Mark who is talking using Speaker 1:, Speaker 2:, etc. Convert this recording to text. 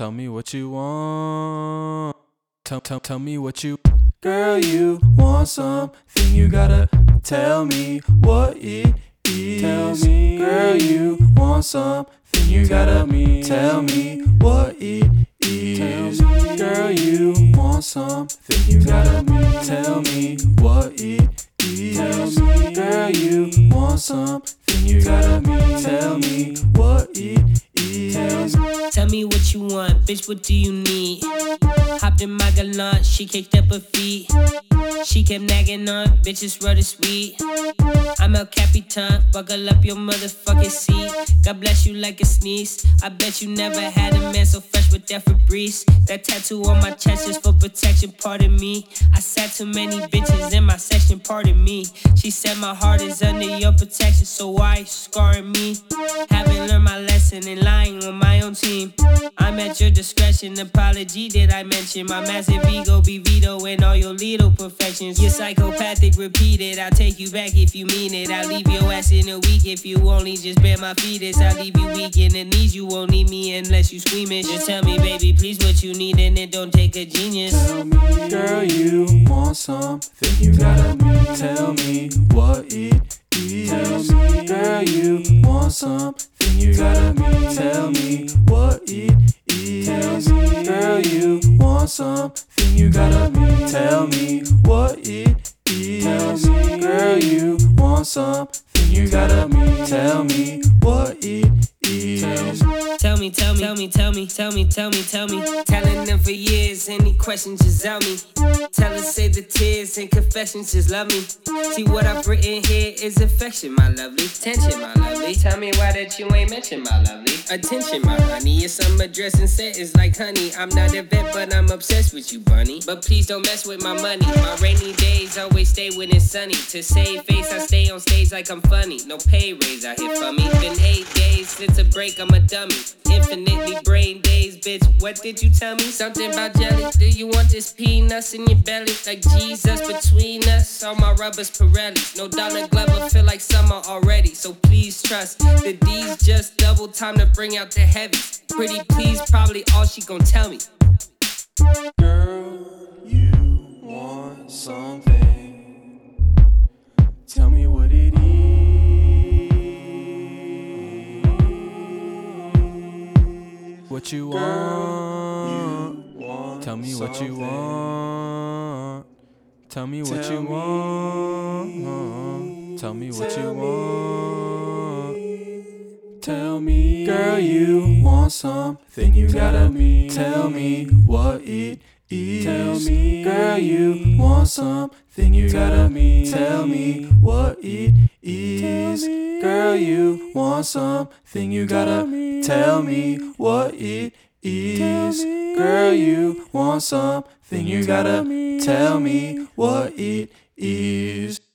Speaker 1: Tell me what you want. Tell me what you. Girl, you want something, you gotta tell me what it is. Tell me, girl, you want something, you gotta tell me what it is. Tell me, girl, you want something, you gotta tell me what it is. Tell me, girl, you want something, you gotta tell me what it is.
Speaker 2: Tell me what you want, bitch, what do you need? Hopped in my galant, she kicked up her feet. She kept nagging on, bitches rudder sweet. I'm El Capitan, buckle up your motherfucking seat. God bless you like a sneeze. I bet you never had a man so fresh with that Febreze. That tattoo on my chest is for protection, pardon me. I sat too many bitches in my section, pardon me. She said my heart is under your protection, so why scarring me? Haven't learned my lesson in lying on my own team. I'm at your discretion, apology did I mention. My massive ego be vetoing all your little perfections. You're psychopathic, repeat it. I'll take you back if you mean it. I'll leave your ass in a week if you only just bear my fetus. I'll leave you weak in the knees, you won't need me unless you squeamish. Just tell me, baby, please what you need and it don't take a genius.
Speaker 1: Tell me, girl, you want something, you gotta tell me what it is. Tell me, girl, you want something, you gotta tell me what it is. Tell me, girl, you want something, you gotta tell me what it is. Tell me, girl, you want something, you gotta tell me what it is.
Speaker 2: Tell me. Telling them for years, any questions just out me. Tell her say the tears and confessions just love me. See what I've written here is affection, my lovely. Tension, my lovely. Tell me why that you ain't mention, my lovely. Attention, my honey. Your summer dress and set is like honey. I'm not a vet, but I'm obsessed with you, bunny. But please don't mess with my money. My rainy days always stay when it's sunny. To save face, I stay on stage like I'm funny. No pay raise out here for me. Been 8 days since a break, I'm a dummy. Infinitely brain days, bitch. What did you tell me? Something about jelly. Do you want this peanuts in your belly? Like Jesus between us. All my rubbers Pirelli. No Donald Glover, feel like summer already. So please trust that these just double time to bring out the heavies. Pretty please, probably all she gon' tell me.
Speaker 1: Girl, you want something. Tell me what it is. What you want. Tell me what you want. Tell me what you want. Tell me what you want. Tell me, girl, you want something, you gotta tell me what it is. Tell me, girl, you want something, you gotta tell me what it is. Girl, you want something, you gotta tell me what it is. Girl, you want something, you gotta tell me what it is.